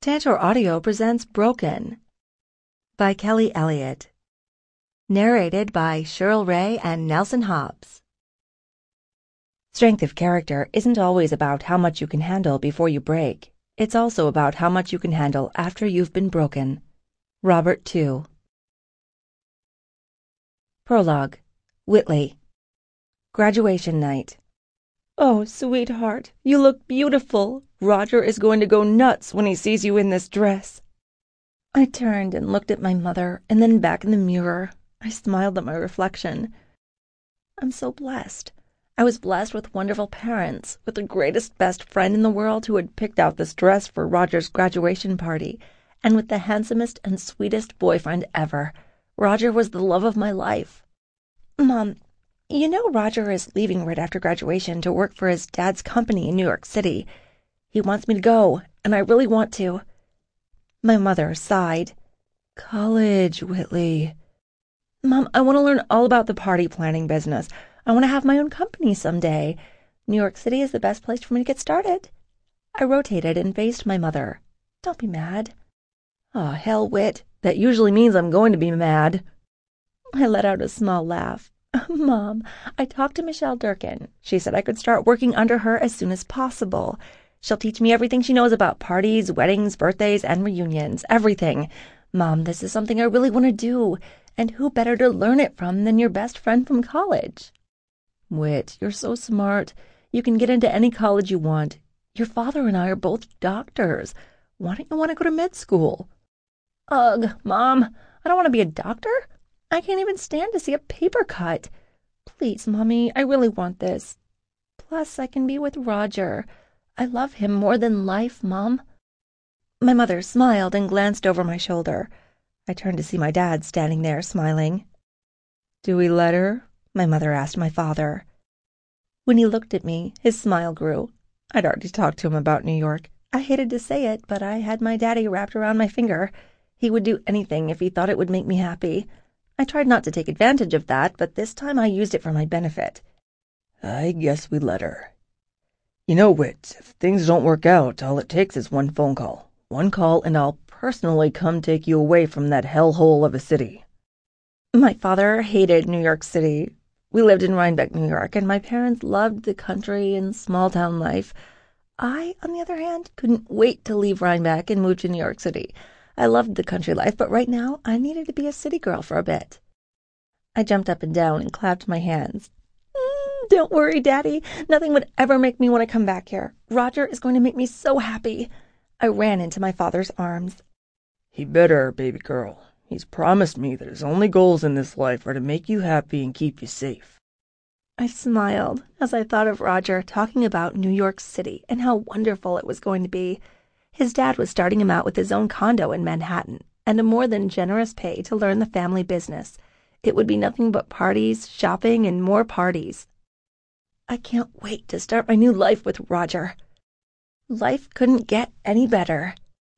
Tantor Audio presents Broken by Kelly Elliott. Narrated by Cheryl Ray and Nelson Hobbs. Strength of character isn't always about how much you can handle before you break. It's also about how much you can handle after you've been broken. Robert II. Prologue. Whitley. Graduation night. Oh, sweetheart, you look beautiful. Roger is going to go nuts when he sees you in this dress. I turned and looked at my mother, and then back in the mirror. I smiled at my reflection. I'm so blessed. I was blessed with wonderful parents, with the greatest best friend in the world who had picked out this dress for Roger's graduation party, and with the handsomest and sweetest boyfriend ever. Roger was the love of my life. Mom, you know Roger is leaving right after graduation to work for his dad's company in New York City. He wants me to go, and I really want to. My mother sighed. College, Whitley. Mom, I want to learn all about the party planning business. I want to have my own company someday. New York City is the best place for me to get started. I rotated and faced my mother. Don't be mad. Oh, hell, Whit. That usually means I'm going to be mad. I let out a small laugh. Mom, I talked to Michelle Durkin. She said I could start working under her as soon as possible. She'll teach me everything she knows about parties, weddings, birthdays, and reunions. Everything. Mom, this is something I really want to do. And who better to learn it from than your best friend from college? Whit, you're so smart. You can get into any college you want. Your father and I are both doctors. Why don't you want to go to med school? Ugh, Mom, I don't want to be a doctor. I can't even stand to see a paper cut. Please, Mommy, I really want this. Plus, I can be with Roger. I love him more than life, Mom. My mother smiled and glanced over my shoulder. I turned to see my dad standing there, smiling. Do we let her? My mother asked my father. When he looked at me, his smile grew. I'd already talked to him about New York. I hated to say it, but I had my daddy wrapped around my finger. He would do anything if he thought it would make me happy. I tried not to take advantage of that, but this time I used it for my benefit. I guess we let her. You know, Whit, if things don't work out, all it takes is one phone call. One call, and I'll personally come take you away from that hellhole of a city. My father hated New York City. We lived in Rhinebeck, New York, and my parents loved the country and small-town life. I, on the other hand, couldn't wait to leave Rhinebeck and move to New York City. I loved the country life, but right now I needed to be a city girl for a bit. I jumped up and down and clapped my hands. Don't worry, Daddy. Nothing would ever make me want to come back here. Roger is going to make me so happy. I ran into my father's arms. He better, baby girl. He's promised me that his only goals in this life are to make you happy and keep you safe. I smiled as I thought of Roger talking about New York City and how wonderful it was going to be. His dad was starting him out with his own condo in Manhattan and a more than generous pay to learn the family business. It would be nothing but parties, shopping, and more parties. I can't wait to start my new life with Roger. Life couldn't get any better.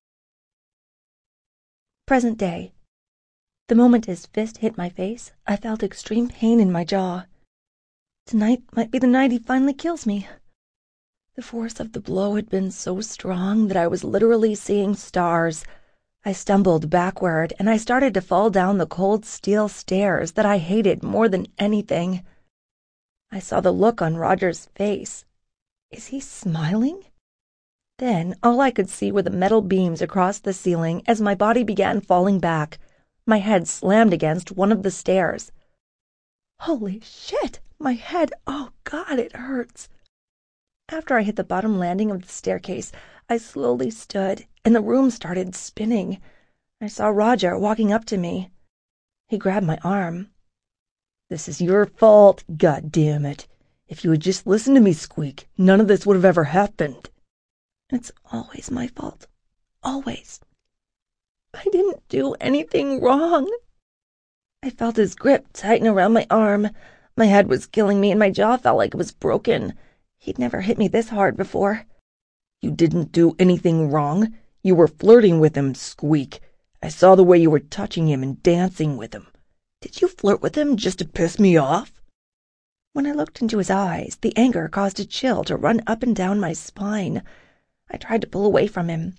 Present day. The moment his fist hit my face, I felt extreme pain in my jaw. Tonight might be the night he finally kills me. The force of the blow had been so strong that I was literally seeing stars. I stumbled backward, and I started to fall down the cold steel stairs that I hated more than anything. I saw the look on Roger's face. Is he smiling? Then all I could see were the metal beams across the ceiling as my body began falling back. My head slammed against one of the stairs. Holy shit! My head, oh God, it hurts. After I hit the bottom landing of the staircase, I slowly stood, and the room started spinning. I saw Roger walking up to me. He grabbed my arm. This is your fault, goddammit. If you had just listened to me squeak, none of this would have ever happened. It's always my fault. Always. I didn't do anything wrong. I felt his grip tighten around my arm. My head was killing me, and my jaw felt like it was broken. He'd never hit me this hard before. You didn't do anything wrong. You were flirting with him, Squeak. I saw the way you were touching him and dancing with him. Did you flirt with him just to piss me off? When I looked into his eyes, the anger caused a chill to run up and down my spine. I tried to pull away from him.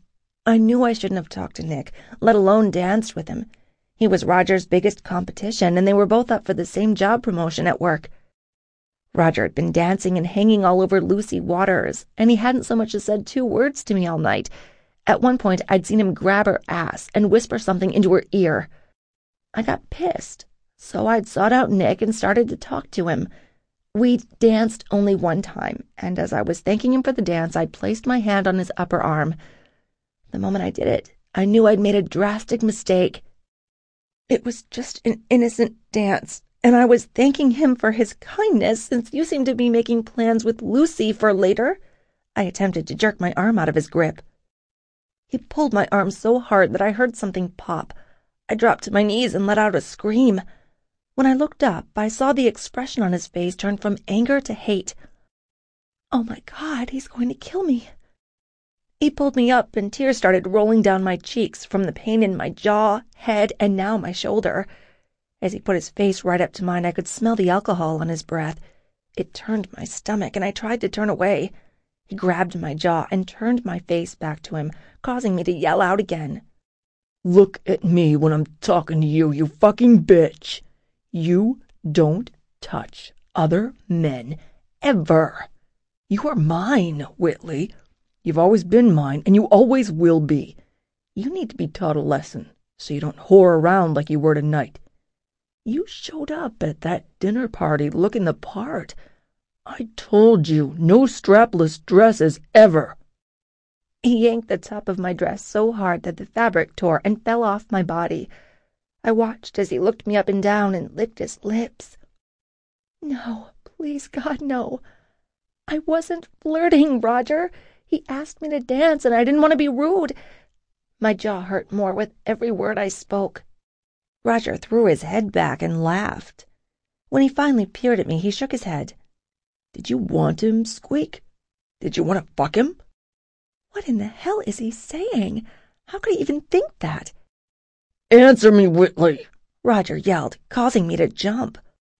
I knew I shouldn't have talked to Nick, let alone danced with him. He was Roger's biggest competition, and they were both up for the same job promotion at work. Roger had been dancing and hanging all over Lucy Waters, and he hadn't so much as said 2 words to me all night. At one point, I'd seen him grab her ass and whisper something into her ear. I got pissed, so I'd sought out Nick and started to talk to him. We danced only one time, and as I was thanking him for the dance, I placed my hand on his upper arm. The moment I did it, I knew I'd made a drastic mistake. It was just an innocent dance, and I was thanking him for his kindness since you seemed to be making plans with Lucy for later. I attempted to jerk my arm out of his grip. He pulled my arm so hard that I heard something pop. I dropped to my knees and let out a scream. When I looked up, I saw the expression on his face turn from anger to hate. Oh my God, he's going to kill me. He pulled me up and tears started rolling down my cheeks from the pain in my jaw, head, and now my shoulder. As he put his face right up to mine, I could smell the alcohol on his breath. It turned my stomach, and I tried to turn away. He grabbed my jaw and turned my face back to him, causing me to yell out again. Look at me when I'm talking to you, you fucking bitch. You don't touch other men, ever. You are mine, Whitley. You've always been mine, and you always will be. You need to be taught a lesson, so you don't whore around like you were tonight. You showed up at that dinner party looking the part. I told you, no strapless dresses ever. He yanked the top of my dress so hard that the fabric tore and fell off my body. I watched as he looked me up and down and licked his lips. No, please, God, no. I wasn't flirting, Roger. He asked me to dance, and I didn't want to be rude. My jaw hurt more with every word I spoke. Roger threw his head back and laughed. When he finally peered at me, he shook his head. Did you want him, Squeak? Did you want to fuck him? What in the hell is he saying? How could he even think that? Answer me, Whitley, Roger yelled, causing me to jump.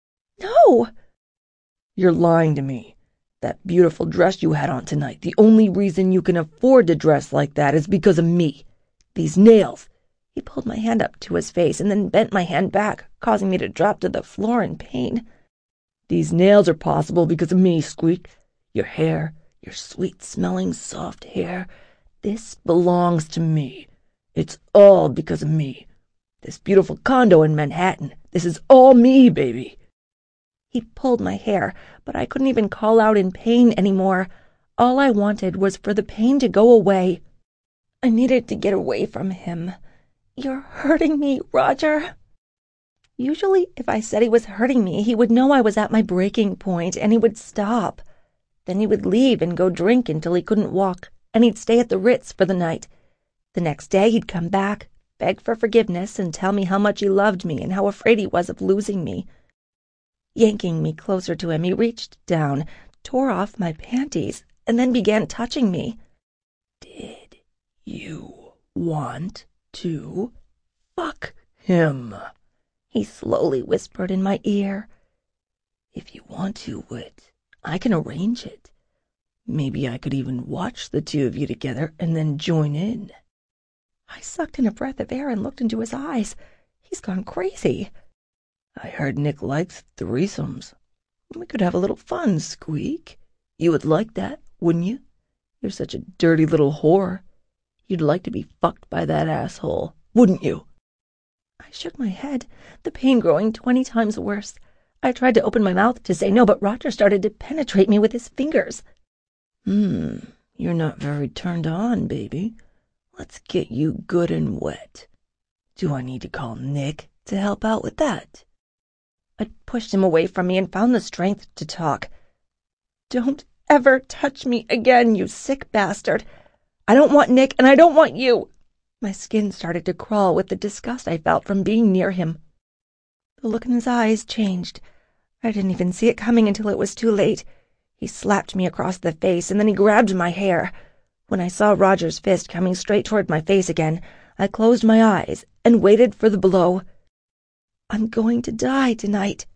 No! You're lying to me. That beautiful dress you had on tonight, the only reason you can afford to dress like that is because of me. These nails. He pulled my hand up to his face and then bent my hand back, causing me to drop to the floor in pain. These nails are possible because of me, Squeak. Your hair, your sweet-smelling, soft hair. This belongs to me. It's all because of me. This beautiful condo in Manhattan. This is all me, baby. He pulled my hair, but I couldn't even call out in pain anymore. All I wanted was for the pain to go away. I needed to get away from him. You're hurting me, Roger. Usually, if I said he was hurting me, he would know I was at my breaking point, and he would stop. Then he would leave and go drink until he couldn't walk, and he'd stay at the Ritz for the night. The next day he'd come back, beg for forgiveness, and tell me how much he loved me and how afraid he was of losing me. Yanking me closer to him, he reached down, tore off my panties, and then began touching me. Did you want to fuck him? He slowly whispered in my ear. If you want to, Whit, I can arrange it. Maybe I could even watch the two of you together and then join in. I sucked in a breath of air and looked into his eyes. He's gone crazy. I heard Nick likes threesomes. We could have a little fun, Squeak. You would like that, wouldn't you? You're such a dirty little whore. You'd like to be fucked by that asshole, wouldn't you? I shook my head, the pain growing 20 times worse. I tried to open my mouth to say no, but Roger started to penetrate me with his fingers. You're not very turned on, baby. Let's get you good and wet. Do I need to call Nick to help out with that? I pushed him away from me and found the strength to talk. Don't ever touch me again, you sick bastard. I don't want Nick, and I don't want you. My skin started to crawl with the disgust I felt from being near him. The look in his eyes changed. I didn't even see it coming until it was too late. He slapped me across the face, and then he grabbed my hair. When I saw Roger's fist coming straight toward my face again, I closed my eyes and waited for the blow. I'm going to die tonight.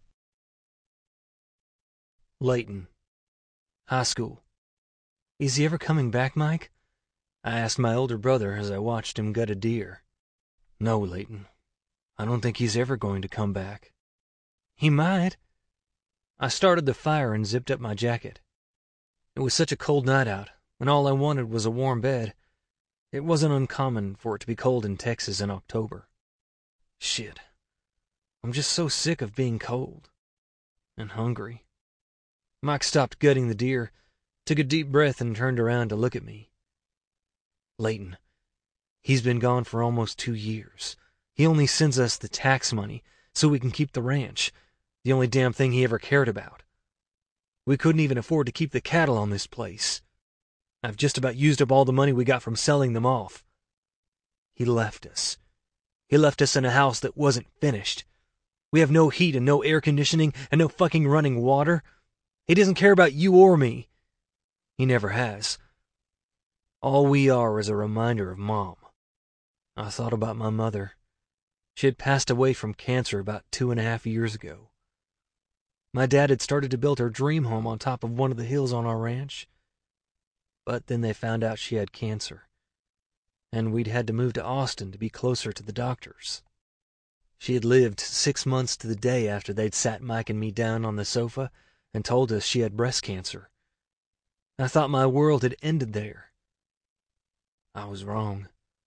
Layton. High school. Is he ever coming back, Mike? I asked my older brother as I watched him gut a deer. No, Leighton. I don't think he's ever going to come back. He might. I started the fire and zipped up my jacket. It was such a cold night out, and all I wanted was a warm bed. It wasn't uncommon for it to be cold in Texas in October. Shit. I'm just so sick of being cold. And hungry. Mike stopped gutting the deer, took a deep breath, and turned around to look at me. Leighton, he's been gone for almost 2 years. He only sends us the tax money so we can keep the ranch, the only damn thing he ever cared about. We couldn't even afford to keep the cattle on this place. I've just about used up all the money we got from selling them off. He left us. He left us in a house that wasn't finished. We have no heat and no air conditioning and no fucking running water. He doesn't care about you or me. He never has. All we are is a reminder of Mom. I thought about my mother. She had passed away from cancer about 2.5 years ago. My dad had started to build her dream home on top of one of the hills on our ranch. But then they found out she had cancer, and we'd had to move to Austin to be closer to the doctors. She had lived 6 months to the day after they'd sat Mike and me down on the sofa and told us she had breast cancer. I thought my world had ended there. I was wrong.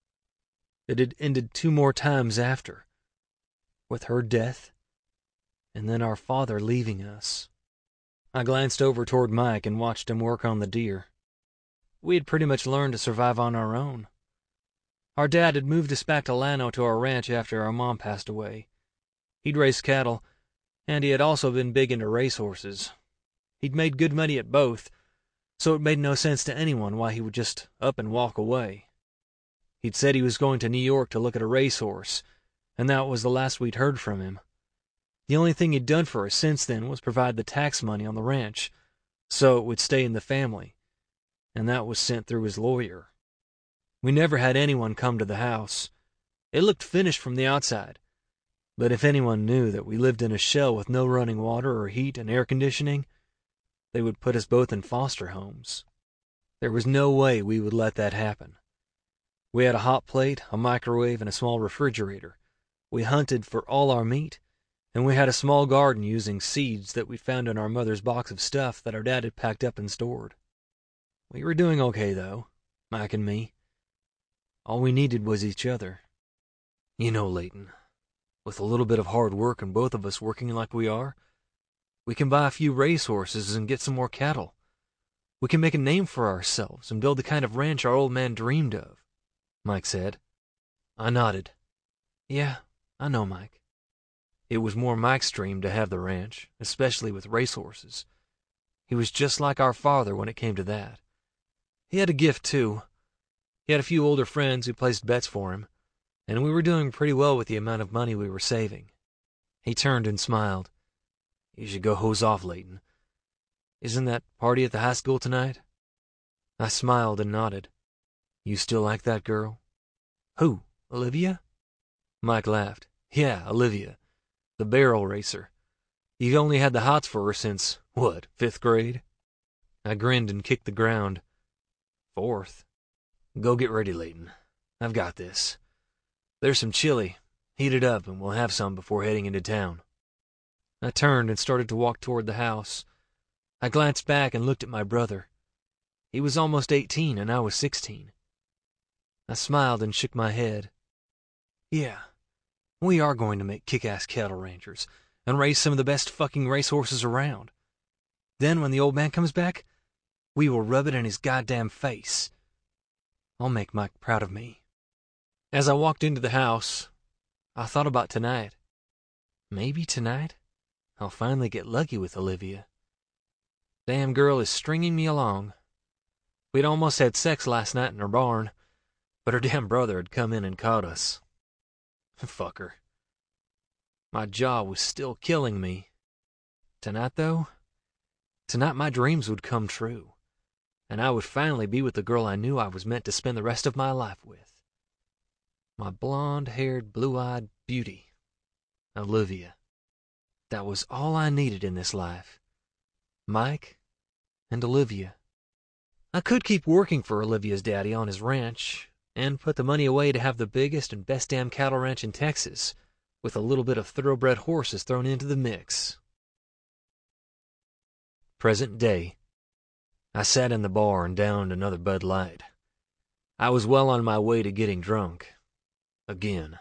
It had ended 2 more times after, with her death, and then our father leaving us. I glanced over toward Mike and watched him work on the deer. We had pretty much learned to survive on our own. Our dad had moved us back to Llano to our ranch after our mom passed away. He'd raised cattle, and he had also been big into racehorses. He'd made good money at both, so it made no sense to anyone why he would just up and walk away. He'd said he was going to New York to look at a racehorse, and that was the last we'd heard from him. The only thing he'd done for us since then was provide the tax money on the ranch, so it would stay in the family, and that was sent through his lawyer. We never had anyone come to the house. It looked finished from the outside, but if anyone knew that we lived in a shell with no running water or heat and air conditioning, they would put us both in foster homes. There was no way we would let that happen. We had a hot plate, a microwave, and a small refrigerator. We hunted for all our meat, and we had a small garden using seeds that we found in our mother's box of stuff that our dad had packed up and stored. We were doing okay, though, Mike and me. All we needed was each other. You know, Leighton, with a little bit of hard work and both of us working like we are, we can buy a few racehorses and get some more cattle. We can make a name for ourselves and build the kind of ranch our old man dreamed of, Mike said. I nodded. Yeah, I know, Mike. It was more Mike's dream to have the ranch, especially with racehorses. He was just like our father when it came to that. He had a gift, too. He had a few older friends who placed bets for him, and we were doing pretty well with the amount of money we were saving. He turned and smiled. You should go hose off, Leighton. Isn't that party at the high school tonight? I smiled and nodded. You still like that girl? Who, Olivia? Mike laughed. Yeah, Olivia. The barrel racer. You've only had the hots for her since, what, 5th grade? I grinned and kicked the ground. 4th. Go get ready, Leighton. I've got this. There's some chili. Heat it up and we'll have some before heading into town. I turned and started to walk toward the house. I glanced back and looked at my brother. He was almost 18 and I was 16. I smiled and shook my head. Yeah, we are going to make kick-ass cattle ranchers and raise some of the best fucking racehorses around. Then when the old man comes back, we will rub it in his goddamn face. I'll make Mike proud of me. As I walked into the house, I thought about tonight. Maybe tonight I'll finally get lucky with Olivia. Damn girl is stringing me along. We'd almost had sex last night in her barn, but her damn brother had come in and caught us. Fuck her. My jaw was still killing me. Tonight, though, tonight my dreams would come true, and I would finally be with the girl I knew I was meant to spend the rest of my life with. My blonde-haired, blue-eyed beauty, Olivia. That was all I needed in this life. Mike and Olivia. I could keep working for Olivia's daddy on his ranch and put the money away to have the biggest and best damn cattle ranch in Texas, with a little bit of thoroughbred horses thrown into the mix. Present day. I sat in the bar and downed another Bud Light. I was well on my way to getting drunk. Again.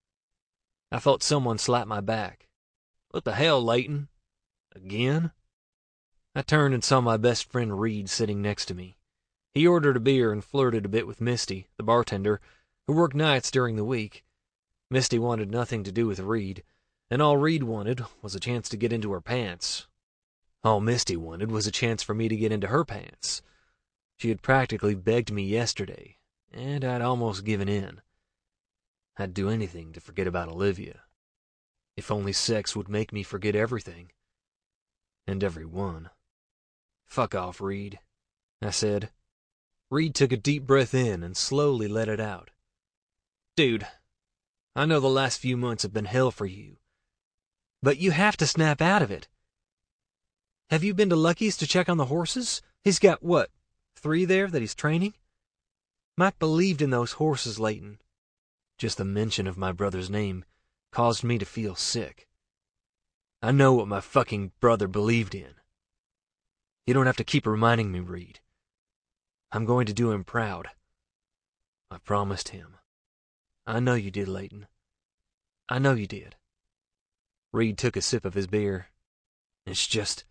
I felt someone slap my back. What the hell, Leighton? Again? I turned and saw my best friend Reed sitting next to me. He ordered a beer and flirted a bit with Misty, the bartender, who worked nights during the week. Misty wanted nothing to do with Reed, and all Reed wanted was a chance to get into her pants. All Misty wanted was a chance for me to get into her pants. She had practically begged me yesterday, and I'd almost given in. I'd do anything to forget about Olivia. If only sex would make me forget everything. And everyone. Fuck off, Reed, I said. Reed took a deep breath in and slowly let it out. Dude, I know the last few months have been hell for you, but you have to snap out of it. Have you been to Lucky's to check on the horses? He's got, what, 3 there that he's training? Mike believed in those horses, Leighton. Just the mention of my brother's name caused me to feel sick. I know what my fucking brother believed in. You don't have to keep reminding me, Reed. I'm going to do him proud. I promised him. I know you did, Leighton. I know you did. Reed took a sip of his beer. It's just,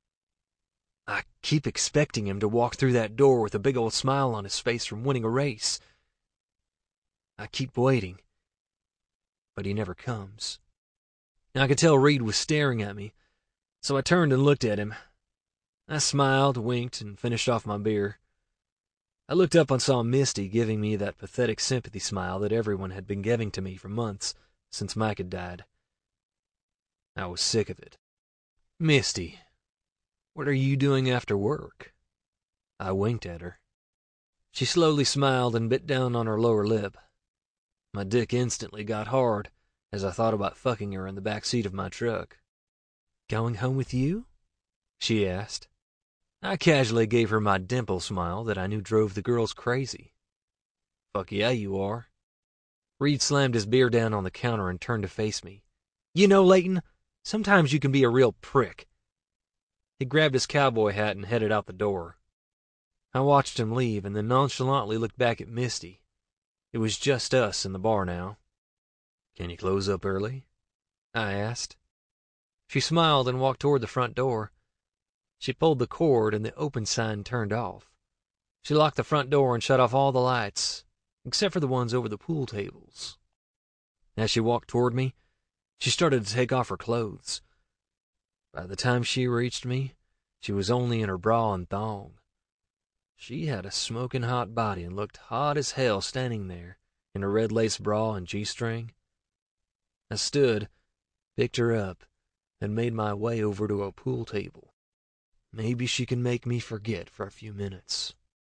I keep expecting him to walk through that door with a big old smile on his face from winning a race. I keep waiting, but he never comes. I could tell Reed was staring at me, so I turned and looked at him. I smiled, winked, and finished off my beer. I looked up and saw Misty giving me that pathetic sympathy smile that everyone had been giving to me for months since Mike had died. I was sick of it. Misty, what are you doing after work? I winked at her. She slowly smiled and bit down on her lower lip. My dick instantly got hard as I thought about fucking her in the back seat of my truck. Going home with you? She asked. I casually gave her my dimple smile that I knew drove the girls crazy. Fuck yeah, you are. Reed slammed his beer down on the counter and turned to face me. You know, Leighton, sometimes you can be a real prick. He grabbed his cowboy hat and headed out the door. I watched him leave and then nonchalantly looked back at Misty. It was just us in the bar now. Can you close up early? I asked. She smiled and walked toward the front door. She pulled the cord and the open sign turned off. She locked the front door and shut off all the lights, except for the ones over the pool tables. As she walked toward me, she started to take off her clothes. By the time she reached me, she was only in her bra and thong. She had a smoking hot body and looked hot as hell standing there in a red lace bra and G-string. I stood, picked her up, and made my way over to a pool table. Maybe she can make me forget for a few minutes.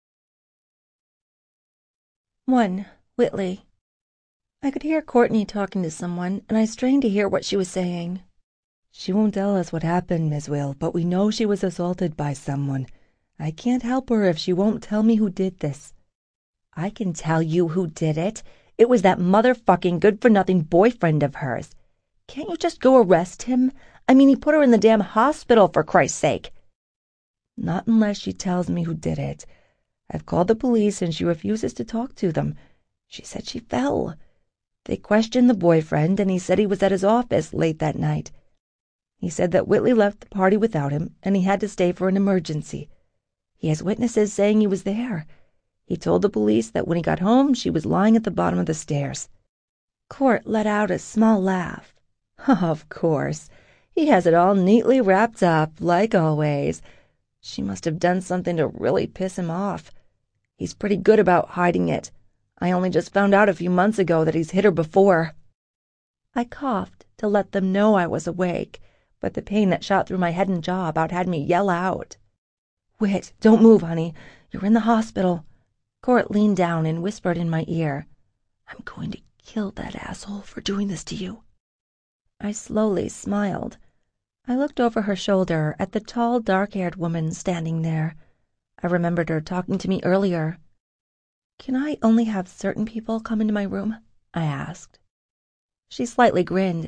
1. Whitley. I could hear Courtney talking to someone, and I strained to hear what she was saying. She won't tell us what happened, Miss Will, but we know she was assaulted by someone. I can't help her if she won't tell me who did this. I can tell you who did it. It was that motherfucking good-for-nothing boyfriend of hers. Can't you just go arrest him? I mean, he put her in the damn hospital, for Christ's sake. Not unless she tells me who did it. I've called the police and she refuses to talk to them. She said she fell. They questioned the boyfriend and he said he was at his office late that night. He said that Whitley left the party without him and he had to stay for an emergency. He has witnesses saying he was there. He told the police that when he got home, she was lying at the bottom of the stairs. Court let out a small laugh. Of course. He has it all neatly wrapped up, like always. She must have done something to really piss him off. He's pretty good about hiding it. I only just found out a few months ago that he's hit her before. I coughed to let them know I was awake, but the pain that shot through my head and jaw about had me yell out. Whit, don't move, honey. You're in the hospital. Court leaned down and whispered in my ear. I'm going to kill that asshole for doing this to you. I slowly smiled. I looked over her shoulder at the tall, dark-haired woman standing there. I remembered her talking to me earlier. "Can I only have certain people come into my room?" I asked. She slightly grinned.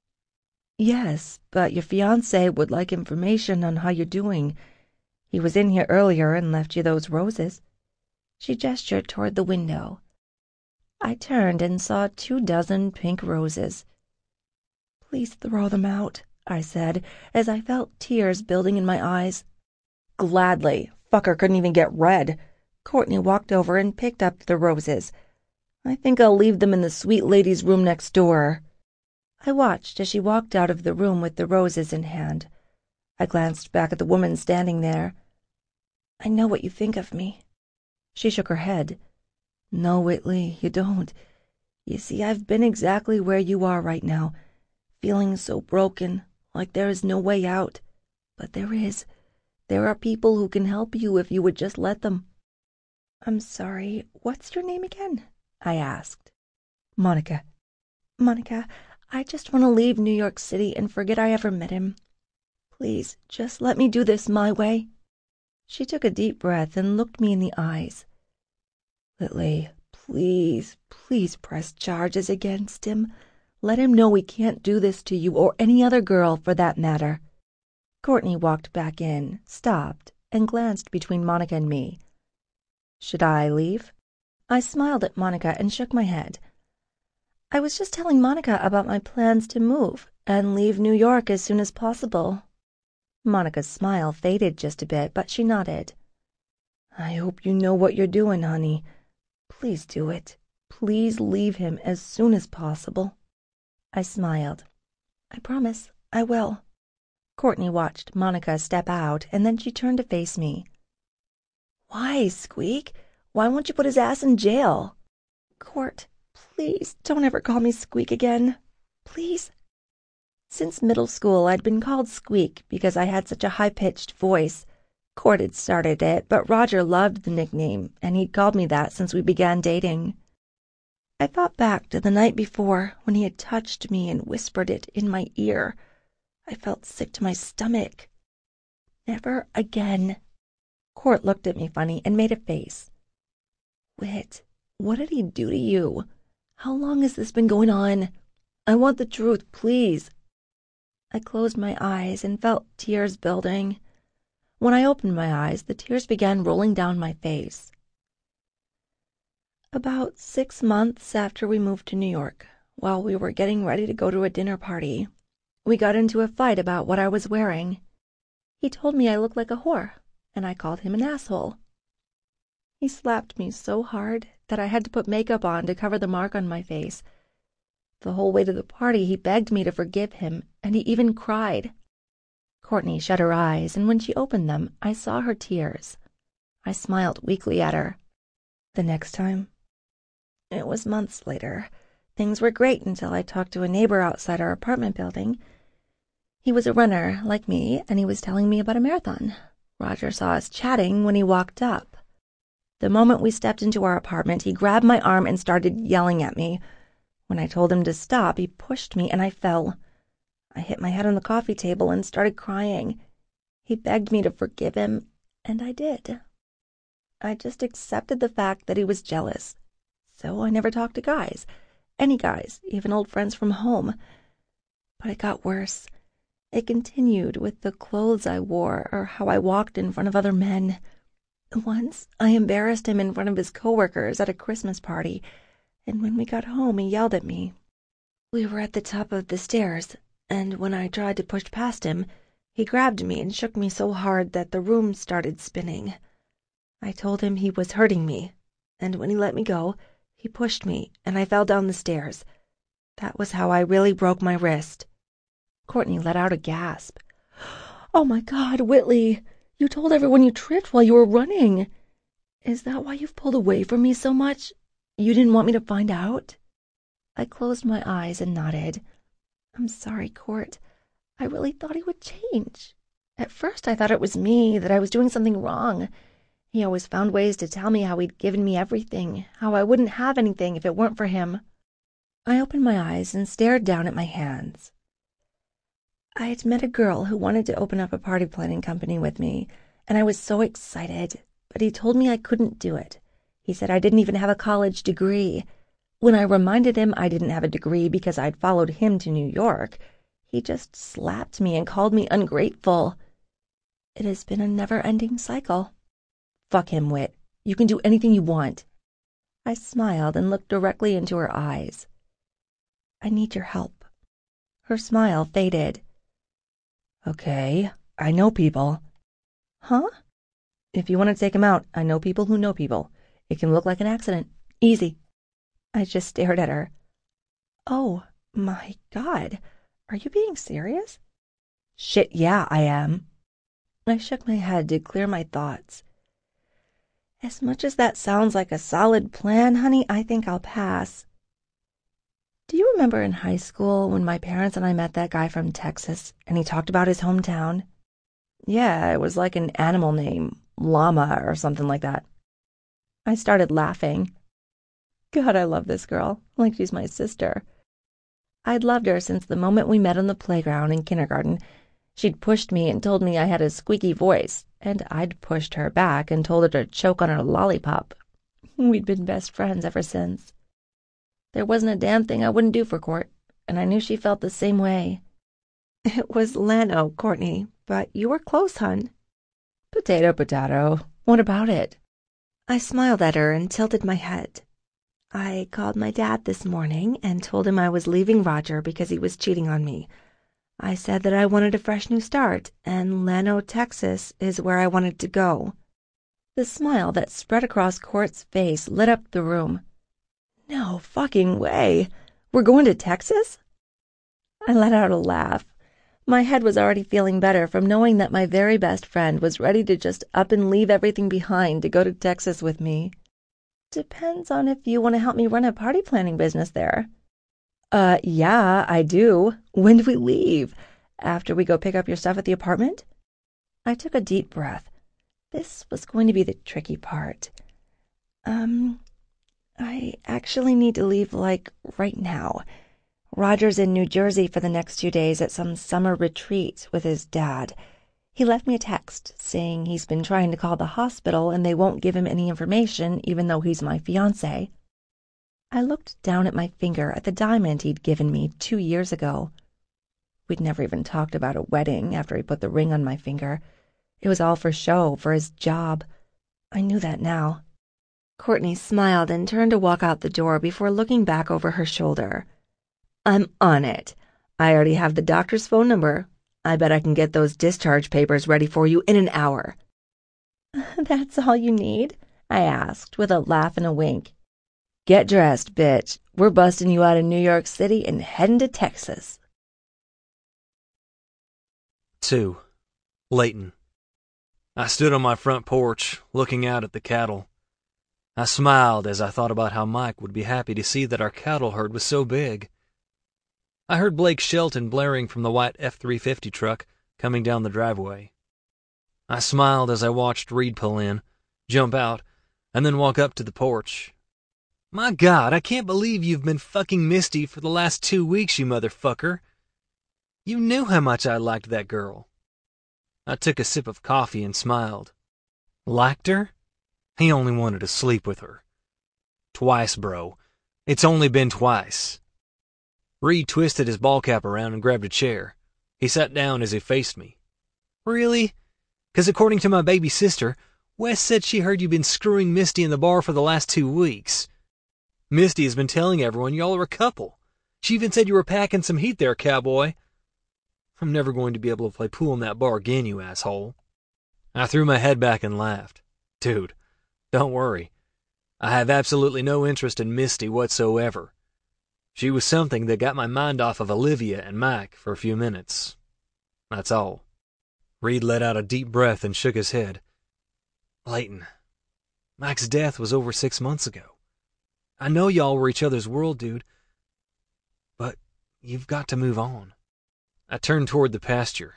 "Yes, but your fiancé would like information on how you're doing. He was in here earlier and left you those roses." She gestured toward the window. I turned and saw 24 pink roses. "Please throw them out," I said, as I felt tears building in my eyes. "Gladly. Fucker couldn't even get red." Courtney walked over and picked up the roses. "I think I'll leave them in the sweet lady's room next door." I watched as she walked out of the room with the roses in hand. I glanced back at the woman standing there. "I know what you think of me." She shook her head. "No, Whitley, you don't. You see, I've been exactly where you are right now, feeling so broken, like there is no way out. But there is. There are people who can help you if you would just let them." "I'm sorry, what's your name again?" I asked. "Monica." "Monica, I just want to leave New York City and forget I ever met him. Please, just let me do this my way." She took a deep breath and looked me in the eyes. "Whitley, please, please press charges against him. Let him know we can't do this to you or any other girl for that matter." Courtney walked back in, stopped, and glanced between Monica and me. "Should I leave?" I smiled at Monica and shook my head. "I was just telling Monica about my plans to move and leave New York as soon as possible." Monica's smile faded just a bit, but she nodded. "I hope you know what you're doing, honey. Please do it. Please leave him as soon as possible." I smiled. "I promise I will." Courtney watched Monica step out, and then she turned to face me. "Why, Squeak? Why won't you put his ass in jail?" "Court, please don't ever call me Squeak again. Please." Since middle school, I'd been called Squeak because I had such a high-pitched voice. Court had started it, but Roger loved the nickname, and he'd called me that since we began dating. I thought back to the night before when he had touched me and whispered it in my ear. I felt sick to my stomach. Never again. Court looked at me funny and made a face. "Whit, what did he do to you? How long has this been going on? I want the truth, please." I closed my eyes and felt tears building. When I opened my eyes, the tears began rolling down my face. About 6 months after we moved to New York, while we were getting ready to go to a dinner party, we got into a fight about what I was wearing. He told me I looked like a whore, and I called him an asshole. He slapped me so hard that I had to put makeup on to cover the mark on my face. The whole way to the party, he begged me to forgive him, and he even cried. Courtney shut her eyes, and when she opened them, I saw her tears. I smiled weakly at her. "The next time?" It was months later. Things were great until I talked to a neighbor outside our apartment building. He was a runner, like me, and he was telling me about a marathon. Roger saw us chatting when he walked up. The moment we stepped into our apartment, he grabbed my arm and started yelling at me. When I told him to stop, he pushed me and I fell. I hit my head on the coffee table and started crying. He begged me to forgive him, and I did. I just accepted the fact that he was jealous. So I never talked to guys. Any guys, even old friends from home. But it got worse. It continued with the clothes I wore or how I walked in front of other men. Once, I embarrassed him in front of his coworkers at a Christmas party, and when we got home, he yelled at me. We were at the top of the stairs, and when I tried to push past him, he grabbed me and shook me so hard that the room started spinning. I told him he was hurting me, and when he let me go, he pushed me, and I fell down the stairs. That was how I really broke my wrist. Courtney let out a gasp. "Oh my God, Whitley! You told everyone you tripped while you were running. Is that why you've pulled away from me so much? You didn't want me to find out?" I closed my eyes and nodded. "I'm sorry, Court. I really thought he would change. At first I thought it was me, that I was doing something wrong. He always found ways to tell me how he'd given me everything, how I wouldn't have anything if it weren't for him." I opened my eyes and stared down at my hands. I had met a girl who wanted to open up a party planning company with me, and I was so excited. but he told me I couldn't do it. He said I didn't even have a college degree. When I reminded him I didn't have a degree because I'd followed him to New York, he just slapped me and called me ungrateful. It has been a never-ending cycle. Fuck him, Whit. You can do anything you want. I smiled and looked directly into her eyes. I need your help. Her smile faded. Okay, I know people. Huh? If you want to take him out, I know people who know people. It can look like an accident. Easy. I just stared at her. Oh, my God. Are you being serious? Shit, yeah, I am. I shook my head to clear my thoughts. As much as that sounds like a solid plan, honey, I think I'll pass. Do you remember in high school when my parents and I met that guy from Texas and he talked about his hometown? Yeah, it was like an animal name, llama or something like that. I started laughing. God, I love this girl, like she's my sister. I'd loved her since the moment we met on the playground in kindergarten. She'd pushed me and told me I had a squeaky voice, and I'd pushed her back and told her to choke on her lollipop. We'd been best friends ever since. There wasn't a damn thing I wouldn't do for Court, and I knew she felt the same way. It was Lano, Courtney, but you were close, hun. Potato, potato. What about it? I smiled at her and tilted my head. I called my dad this morning and told him I was leaving Roger because he was cheating on me. I said that I wanted a fresh new start, and Lano, Texas is where I wanted to go. The smile that spread across Court's face lit up the room. No fucking way. We're going to Texas? I let out a laugh. My head was already feeling better from knowing that my very best friend was ready to just up and leave everything behind to go to Texas with me. Depends on if you want to help me run a party planning business there. Yeah, I do. When do we leave? After we go pick up your stuff at the apartment? I took a deep breath. This was going to be the tricky part. I actually need to leave, like, right now. Roger's in New Jersey for the next 2 days at some summer retreat with his dad. He left me a text saying he's been trying to call the hospital and they won't give him any information even though he's my fiancé. I looked down at my finger at the diamond he'd given me 2 years ago. We'd never even talked about a wedding after he put the ring on my finger. It was all for show, for his job. I knew that now. Courtney smiled and turned to walk out the door before looking back over her shoulder. I'm on it. I already have the doctor's phone number. I bet I can get those discharge papers ready for you in an hour. That's all you need? I asked, with a laugh and a wink. Get dressed, bitch. We're busting you out of New York City and heading to Texas. 2. Layton. I stood on my front porch, looking out at the cattle. I smiled as I thought about how Mike would be happy to see that our cattle herd was so big. I heard Blake Shelton blaring from the white F-350 truck coming down the driveway. I smiled as I watched Reed pull in, jump out, and then walk up to the porch. My God, I can't believe you've been fucking Misty for the last 2 weeks, you motherfucker. You knew how much I liked that girl. I took a sip of coffee and smiled. Liked her? He only wanted to sleep with her. Twice, bro. It's only been twice. Reed twisted his ball cap around and grabbed a chair. He sat down as he faced me. Really? 'Cause according to my baby sister, Wes said she heard you've been screwing Misty in the bar for the last 2 weeks. Misty has been telling everyone y'all are a couple. She even said you were packing some heat there, cowboy. I'm never going to be able to play pool in that bar again, you asshole. I threw my head back and laughed. Dude, don't worry. I have absolutely no interest in Misty whatsoever. She was something that got my mind off of Olivia and Mike for a few minutes. That's all. Reed let out a deep breath and shook his head. Layton, Mike's death was over 6 months ago. I know y'all were each other's world, dude, but you've got to move on. I turned toward the pasture.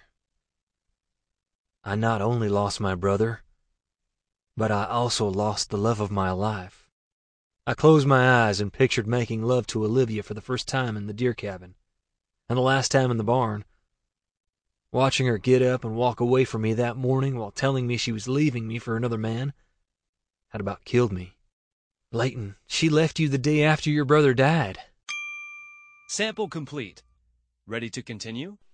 I not only lost my brother, but I also lost the love of my life. I closed my eyes and pictured making love to Olivia for the first time in the deer cabin, and the last time in the barn. Watching her get up and walk away from me that morning while telling me she was leaving me for another man, had about killed me. Layton, she left you the day after your brother died. Sample complete. Ready to continue?